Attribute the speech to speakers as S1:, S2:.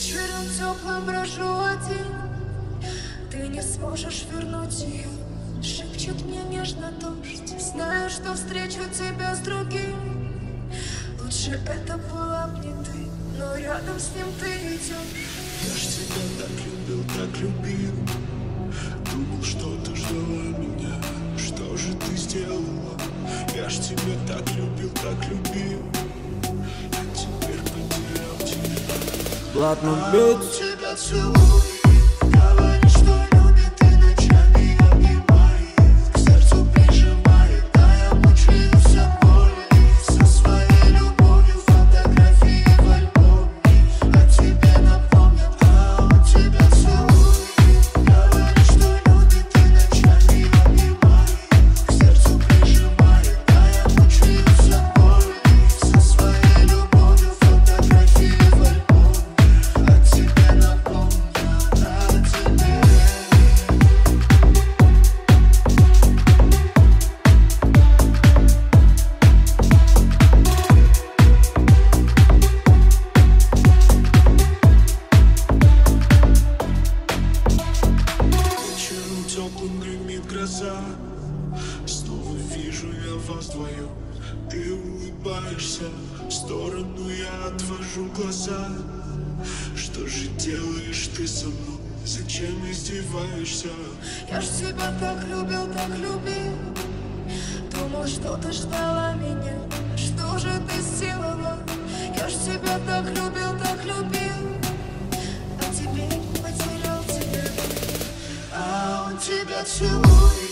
S1: Вечером теплым брожу один, ты не сможешь вернуть ее. Шепчет мне нежно дождь, знаю, что встречу тебя с другим. Лучше это была б не ты, но рядом с ним ты идешь.
S2: Я ж тебя так любил. Думал, что ты ждала меня. Что же ты сделала? Я ж тебя так любил. А теперь потерял тебя.
S3: Блатный бит.
S2: Он тебя целует, говорит, что любит и ночами обнимает, к сердцу прижимает, а я мучаюсь от боли. Со своей любовью фотографии в альбоме о тебе напомнят. А он тебя целует, говорит, что любит и ночами обнимает, к сердцу прижимает, а я мучаюсь от боли. Со своей любовью фотографии в альбоме о тебе напомнят, о тебе. Вечером теплым гремит гроза. Снова вижу я вас вдвоем. Ты улыбаешься, в сторону я отвожу глаза. Что же делаешь ты со мной? Зачем издеваешься?
S1: Я ж тебя так любил, думал, что ты ждала меня. Что же ты сделала? Я ж тебя так любил, а теперь потерял тебя.
S2: А он тебя целует.